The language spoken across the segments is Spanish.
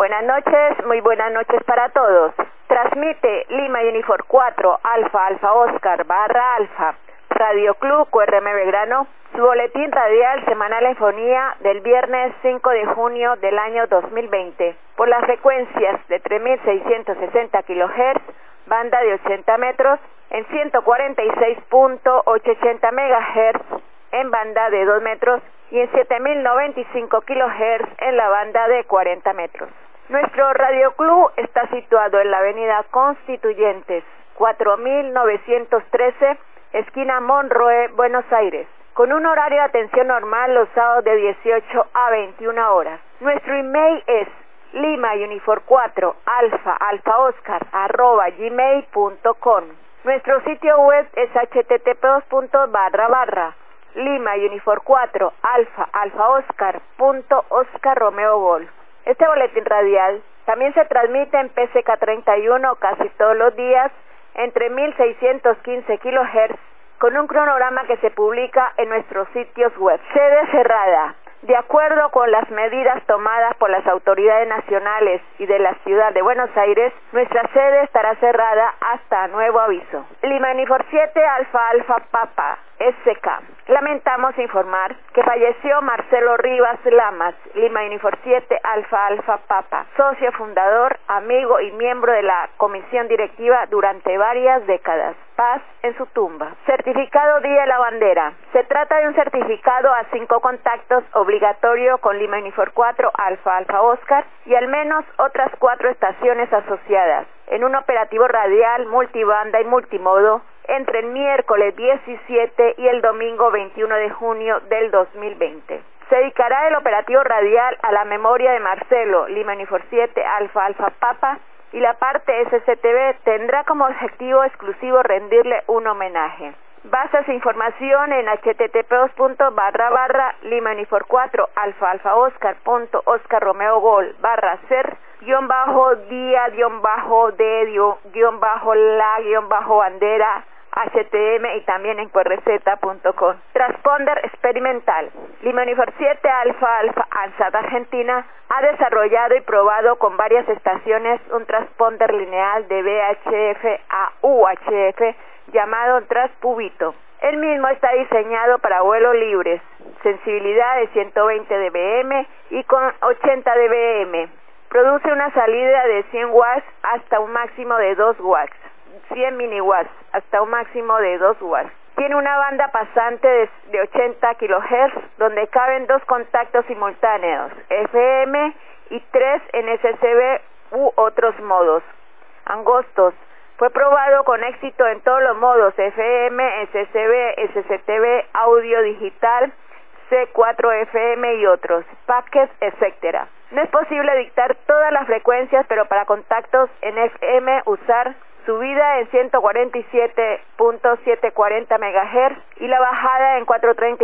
Buenas noches, muy buenas noches para todos. Transmite Lima Unifor 4, Alfa, Alfa Oscar, barra Alfa, Radio Club QRM Belgrano, su boletín radial semanal en fonía del viernes 5 de junio del año 2020, por las frecuencias de 3660 kHz, banda de 80 metros, en 146.880 MHz, en banda de 2 metros, y en 7095 kHz en la banda de 40 metros. Nuestro Radio Club está situado en la avenida Constituyentes, 4913, esquina Monroe, Buenos Aires, con un horario de atención normal los sábados de 18 a 21 horas. Nuestro email es limaunifor4 alfa @gmail.com. Nuestro sitio web es http://limaunifor4 alfa Oscar Romeo Gol. Este boletín radial también se transmite en PCK 31 casi todos los días entre 1615 kHz con un cronograma que se publica en nuestros sitios web. Sede cerrada. De acuerdo con las medidas tomadas por las autoridades nacionales y de la ciudad de Buenos Aires, nuestra sede estará cerrada hasta nuevo aviso. Lima Unifor 7 Alfa Papa SK. Lamentamos informar que falleció Marcelo Rivas Lamas, Lima Unifor 7 Alfa Papa, socio fundador, amigo y miembro de la comisión directiva durante varias décadas. Paz en su tumba. Certificado Día de la Bandera. Se trata de un certificado a 5 contactos obligatorio con Lima Unifor 4 Alfa Oscar y al menos otras 4 estaciones asociadas en un operativo radial, multibanda y multimodo entre el miércoles 17 y el domingo 21 de junio del 2020. Se dedicará el operativo radial a la memoria de Marcelo, Lima Unifor 7 Alfa Papa, y la parte SCTV tendrá como objetivo exclusivo rendirle un homenaje. Bases e información en http://limaunifor4 alfa Oscar Romeo Gol /ser _d_la_bandera HTM y también en qrz.com. Transponder experimental. Lima Unifor 7 Alfa ANSAT Argentina ha desarrollado y probado con varias estaciones un transponder lineal de VHF a UHF llamado Transpubito. El mismo está diseñado para vuelos libres, sensibilidad de 120 dBm y con 80 dBm. Produce una salida de 100 watts hasta un máximo de 2 watts. 100 miliwatts hasta un máximo de 2 watts. Tiene una banda pasante de 80 kHz donde caben 2 contactos simultáneos, FM y 3 NSCB u otros modos angostos. Fue probado con éxito en todos los modos FM, SCB, SCTV, audio digital, C4FM y otros, packets, etc. No es posible dictar todas las frecuencias, pero para contactos en FM usar subida en 147.740 MHz y la bajada en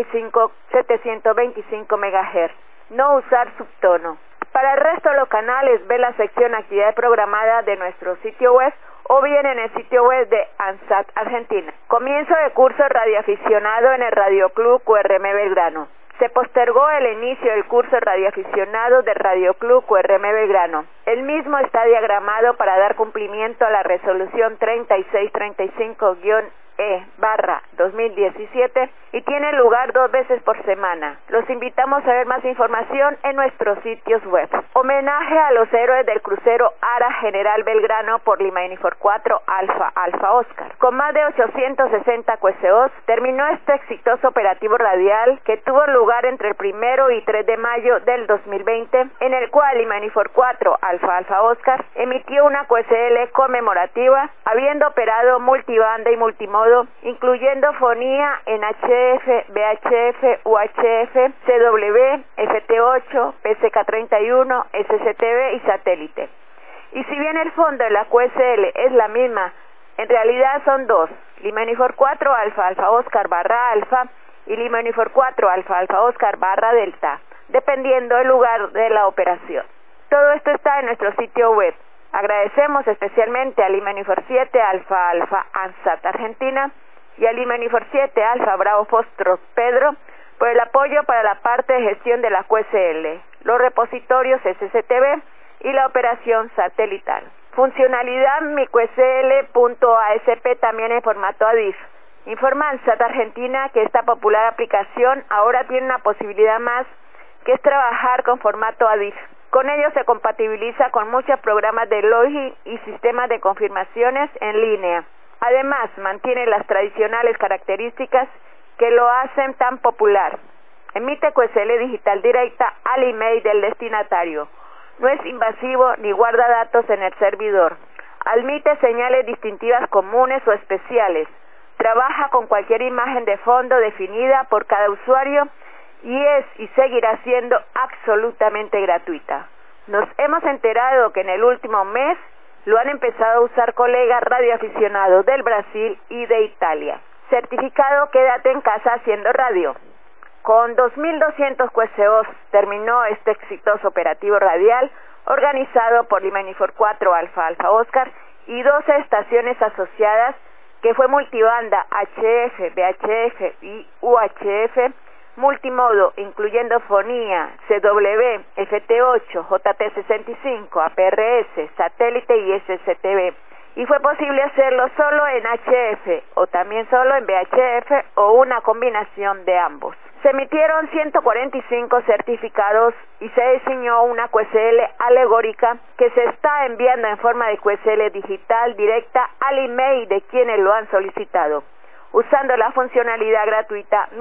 435.725 MHz. No usar subtono. Para el resto de los canales, ve la sección Actividad Programada de nuestro sitio web o bien en el sitio web de ANSAT Argentina. Comienzo de curso radioaficionado en el Radio Club QRM Belgrano. Se postergó el inicio del curso radioaficionado del Radio Club QRM Belgrano. El mismo está diagramado para dar cumplimiento a la resolución 3635-E/2017 y tiene lugar 2 veces por semana. Los invitamos a ver más información en nuestros sitios web. Homenaje a los héroes del crucero Ara General Belgrano por Lima Unifor 4 Alfa Oscar. Con más de 860 QSOs, terminó este exitoso operativo radial que tuvo lugar entre el 1 y 3 de mayo del 2020, en el cual Lima Unifor 4 Alfa Oscar emitió una QSL conmemorativa, habiendo operado multibanda y multimodo, incluyendo fonía en HF, VHF, UHF, CW, FT8, PCK 31, SCTV y satélite. Y si bien el fondo de la QSL es la misma, en realidad son 2, Lima Unifor 4 Alfa Oscar /Alfa y Lima Unifor 4 Alfa Oscar /Delta, dependiendo del lugar de la operación. Todo esto está en nuestro sitio web. Agradecemos especialmente a Lima Unifor 7 Alfa ANSAT Argentina y a Lima Unifor 7 Alfa Bravo Foxtrot Pedro por el apoyo para la parte de gestión de la QSL, los repositorios SCTV, y la operación satelital. Funcionalidad miQSL.ASP también en formato ADIF. Informa ANSAT Argentina que esta popular aplicación ahora tiene una posibilidad más, que es trabajar con formato ADIF. Con ello se compatibiliza con muchos programas de login y sistemas de confirmaciones en línea. Además, mantiene las tradicionales características que lo hacen tan popular. Emite QSL digital directa al email del destinatario. No es invasivo ni guarda datos en el servidor. Admite señales distintivas comunes o especiales. Trabaja con cualquier imagen de fondo definida por cada usuario y es y seguirá siendo absolutamente gratuita. Nos hemos enterado que en el último mes lo han empezado a usar colegas radioaficionados del Brasil y de Italia. Certificado Quédate en casa haciendo radio. Con 2.200 QSOs terminó este exitoso operativo radial organizado por Limenifor 4 Alfa Alfa Oscar y 12 estaciones asociadas que fue multibanda HF, VHF y UHF, multimodo incluyendo fonía, CW, FT8, JT65, APRS, satélite y SCTV. Y fue posible hacerlo solo en HF o también solo en VHF o una combinación de ambos. Se emitieron 145 certificados y se diseñó una QSL alegórica que se está enviando en forma de QSL digital directa al email de quienes lo han solicitado, usando la funcionalidad gratuita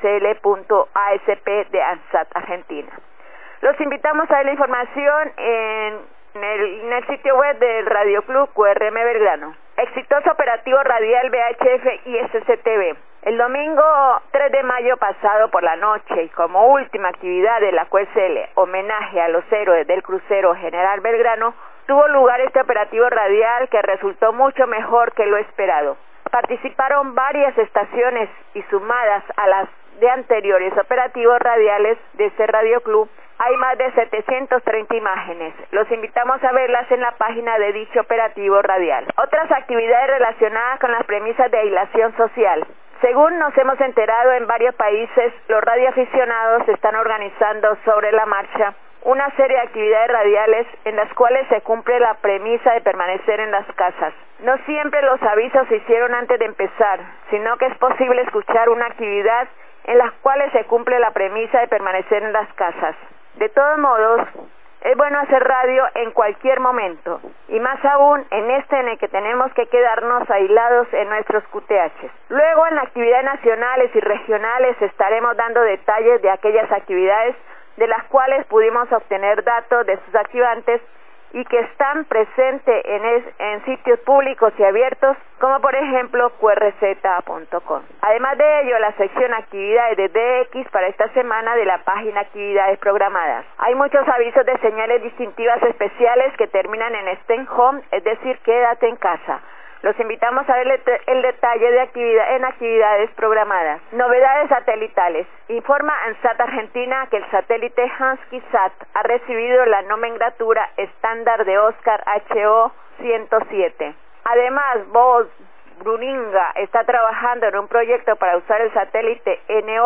miQSL.ASP de ANSAT Argentina. Los invitamos a ver la información en el sitio web del Radio Club QRM Belgrano. Exitoso operativo radial VHF y SCTV. El domingo 3 de mayo pasado por la noche y como última actividad de la QSL, homenaje a los héroes del crucero General Belgrano, tuvo lugar este operativo radial que resultó mucho mejor que lo esperado. Participaron varias estaciones y sumadas a las de anteriores operativos radiales de este Radio Club, hay más de 730 imágenes. Los invitamos a verlas en la página de dicho operativo radial. Otras actividades relacionadas con las premisas de aislación social. Según nos hemos enterado, en varios países los radioaficionados están organizando sobre la marcha una serie de actividades radiales en las cuales se cumple la premisa de permanecer en las casas. No siempre los avisos se hicieron antes de empezar, sino que es posible escuchar una actividad en las cuales se cumple la premisa de permanecer en las casas. De todos modos, es bueno hacer radio en cualquier momento, y más aún en este en el que tenemos que quedarnos aislados en nuestros QTH. Luego, en actividades nacionales y regionales estaremos dando detalles de aquellas actividades de las cuales pudimos obtener datos de sus activantes y que están presentes en sitios públicos y abiertos, como por ejemplo qrz.com. Además de ello, la sección Actividades de DX para esta semana de la página Actividades Programadas. Hay muchos avisos de señales distintivas especiales que terminan en Stay Home, es decir, quédate en casa. Los invitamos a ver el detalle de actividades programadas. Novedades satelitales. Informa ANSAT Argentina que el satélite Hansky-Sat ha recibido la nomenclatura estándar de Oscar HO 107. Además, Voz Bruninga está trabajando en un proyecto para usar el satélite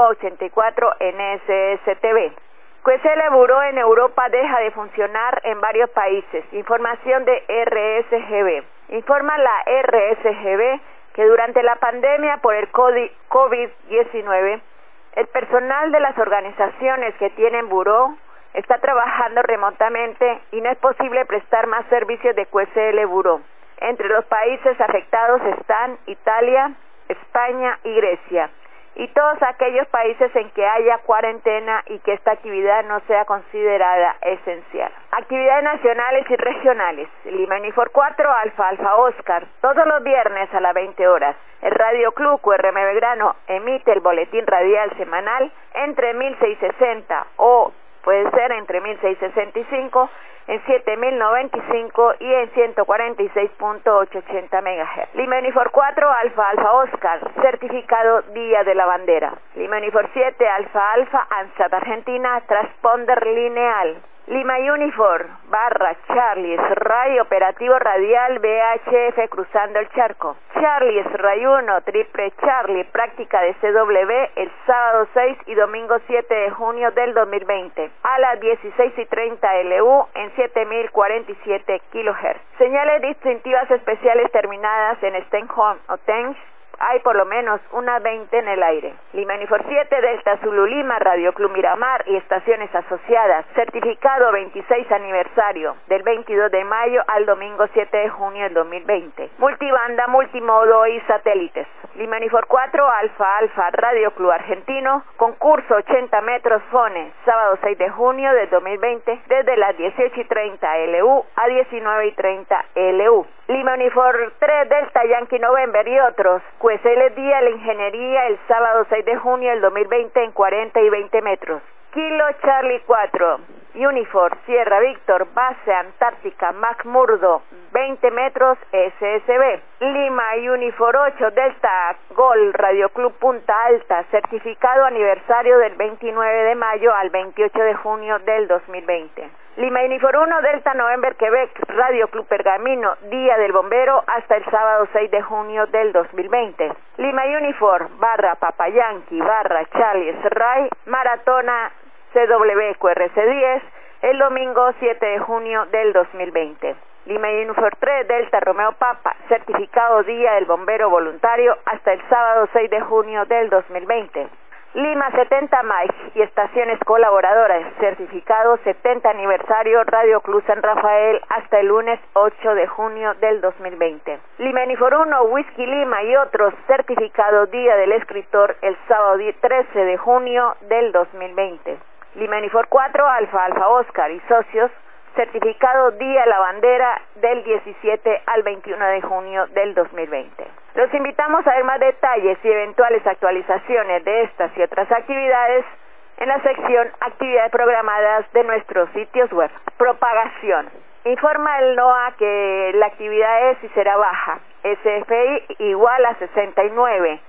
NO84 NSS-TV. QSL Buró en Europa deja de funcionar en varios países. Información de RSGB. Informa la RSGB que durante la pandemia por el COVID-19, el personal de las organizaciones que tienen buró está trabajando remotamente y no es posible prestar más servicios de QSL Buró. Entre los países afectados están Italia, España y Grecia, y todos aquellos países en que haya cuarentena y que esta actividad no sea considerada esencial. Actividades nacionales y regionales. Limenifor 4 Alfa Alfa Oscar, todos los viernes a las 20 horas. El Radio Club QRM Belgrano emite el boletín radial semanal entre 1660 o puede ser entre 1665 en 7095 y en 146.880 MHz. Limenifor 4 Alfa Alfa Oscar, certificado Día de la Bandera. Limenifor 7 Alfa Alfa ANSAT Argentina, transponder lineal. Lima Unifor /Charlie Sray operativo radial VHF cruzando el charco. Charlie Sray 1 triple Charlie práctica de CW el sábado 6 y domingo 7 de junio del 2020 a las 16:30 LU en 7047 kHz. Señales distintivas especiales terminadas en Stenholm o Tench. Hay por lo menos unas 20 en el aire. Lima Unifor 7 Delta Zulu Lima, Radio Club Miramar y estaciones asociadas. Certificado 26 aniversario del 22 de mayo al domingo 7 de junio del 2020. Multibanda, multimodo y satélites. Lima Unifor 4 Alfa Radio Club Argentino. Concurso 80 metros FONE, sábado 6 de junio del 2020 desde las 18:30 LU a 19:30 LU. Lima Unifor 3 Delta Yankee November y otros. QSL Día la Ingeniería el sábado 6 de junio del 2020 en 40 y 20 metros. Kilo Charlie 4 Unifor Sierra Víctor Base Antártica McMurdo 20 metros SSB. Lima Unifor 8 Delta Gol Radio Club Punta Alta certificado aniversario del 29 de mayo al 28 de junio del 2020. Lima Unifor 1 Delta November Quebec Radio Club Pergamino Día del Bombero hasta el sábado 6 de junio del 2020. Lima Unifor Papa Yankee Charlie Sray Maratona CWQRC10 el domingo 7 de junio del 2020. Lima Unifor 3 Delta Romeo Papa certificado Día del Bombero Voluntario hasta el sábado 6 de junio del 2020. Lima 70 Mike y estaciones colaboradoras, certificado 70 aniversario Radio Club San Rafael hasta el lunes 8 de junio del 2020. Lima Unifor 1 Whisky Lima y otros, certificado Día del Escritor el sábado 13 de junio del 2020. Lima Unifor 4 Alfa Oscar y socios, certificado Día la Bandera del 17 al 21 de junio del 2020. Los invitamos a ver más detalles y eventuales actualizaciones de estas y otras actividades en la sección Actividades programadas de nuestros sitios web. Propagación. Informa el NOAA que la actividad es y será baja. SFI igual a 69,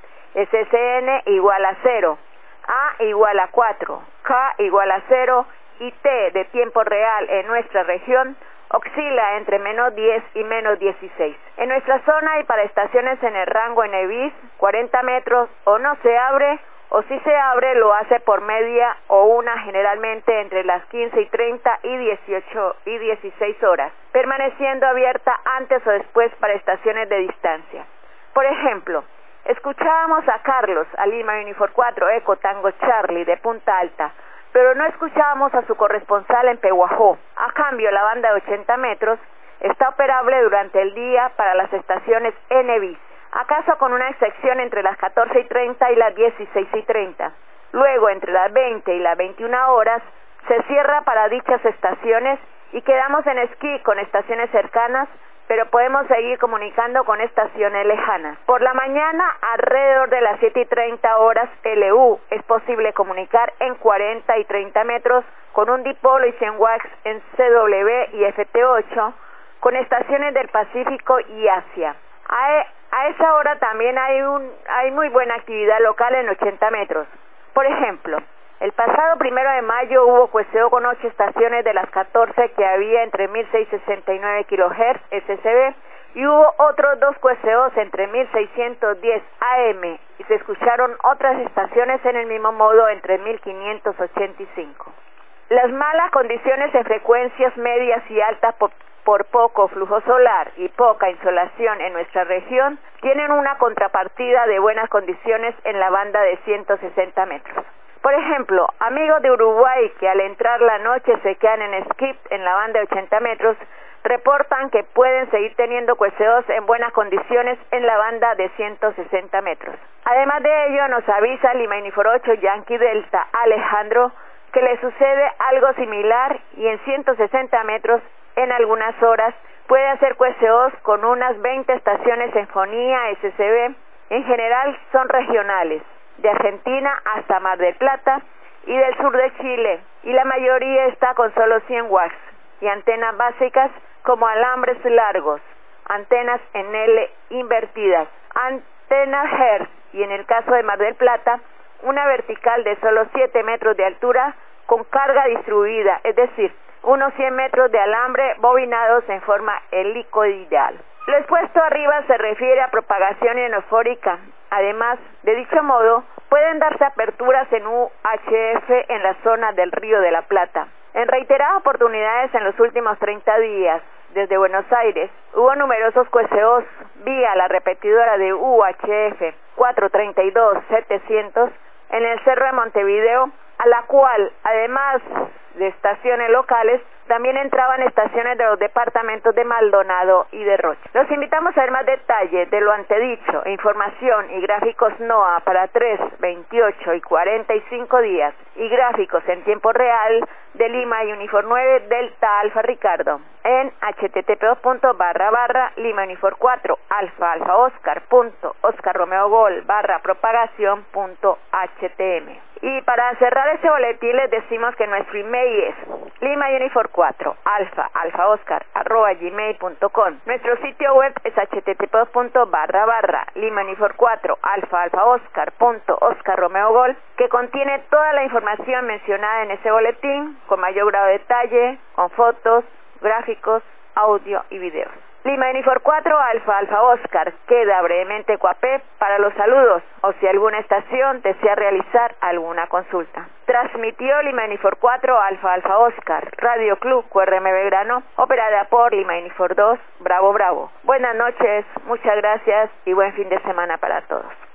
SSN igual a 0, A igual a 4, K igual a 0 y T de tiempo real en nuestra región oscila entre menos 10 y menos 16. En nuestra zona y para estaciones en el rango NBIS, 40 metros o no se abre o si se abre lo hace por media o una generalmente entre las 15:30 y 18 y 16 horas, permaneciendo abierta antes o después para estaciones de distancia. Por ejemplo, escuchábamos a Carlos, a Lima Unifor 4 Eco Tango Charlie de Punta Alta, pero no escuchábamos a su corresponsal en Pehuajó. A cambio, la banda de 80 metros está operable durante el día para las estaciones NBIS, acaso con una excepción entre las 14:30 y las 16:30. Luego, entre las 20 y las 21 horas, se cierra para dichas estaciones y quedamos en esquí con estaciones cercanas, pero podemos seguir comunicando con estaciones lejanas. Por la mañana, alrededor de las 7:30 horas LU, es posible comunicar en 40 y 30 metros con un dipolo y 100 watts en CW y FT8, con estaciones del Pacífico y Asia. A esa hora también hay muy buena actividad local en 80 metros. Por ejemplo, el pasado 1 de mayo hubo QSO con 8 estaciones de las 14 que había entre 1669 kHz SSB y hubo otros 2 QSOs entre 1610 AM y se escucharon otras estaciones en el mismo modo entre 1585. Las malas condiciones en frecuencias medias y altas por poco flujo solar y poca insolación en nuestra región tienen una contrapartida de buenas condiciones en la banda de 160 metros. Por ejemplo, amigos de Uruguay que al entrar la noche se quedan en skip en la banda de 80 metros, reportan que pueden seguir teniendo QSOs en buenas condiciones en la banda de 160 metros. Además de ello, nos avisa Lima Unifor 8 Yankee Delta Alejandro que le sucede algo similar y en 160 metros en algunas horas puede hacer QSOs con unas 20 estaciones en fonía SCB, en general son regionales, de Argentina hasta Mar del Plata y del sur de Chile, y la mayoría está con solo 100 watts y antenas básicas como alambres largos, antenas en L invertidas, antenas Hertz y en el caso de Mar del Plata, una vertical de solo 7 metros de altura con carga distribuida, es decir, unos 100 metros de alambre bobinados en forma helicoidal. Lo expuesto arriba se refiere a propagación ionofórica. Además, de dicho modo, pueden darse aperturas en UHF en la zona del Río de la Plata. En reiteradas oportunidades en los últimos 30 días, desde Buenos Aires, hubo numerosos QSOs vía la repetidora de UHF 432-700 en el Cerro de Montevideo, a la cual, además de estaciones locales, también entraban estaciones de los departamentos de Maldonado y de Rocha. Los invitamos a ver más detalles de lo antedicho, información y gráficos NOAA para 3, 28 y 45 días, y gráficos en tiempo real de Lima y Unifor 9 Delta Alfa Ricardo en http://Lima Unifor 4 Alfa Alfa Oscar Oscar Romeo Gol /propagación.htm. Y para cerrar este boletín les decimos que nuestro email es limaunifor4 alfa alfa oscar @gmail.com. Nuestro sitio web es http://limaunifor4 alfa alfa oscar Oscar Romeo Gol, que contiene toda la información mencionada en ese boletín con mayor grado de detalle, con fotos, gráficos, audio y videos. Lima Unifor 4 Alfa Alfa Oscar queda brevemente Coapé para los saludos o si alguna estación desea realizar alguna consulta. Transmitió Lima Unifor 4 Alfa Alfa Oscar, Radio Club QRM Belgrano, operada por Lima Unifor 2 Bravo Bravo. Buenas noches, muchas gracias y buen fin de semana para todos.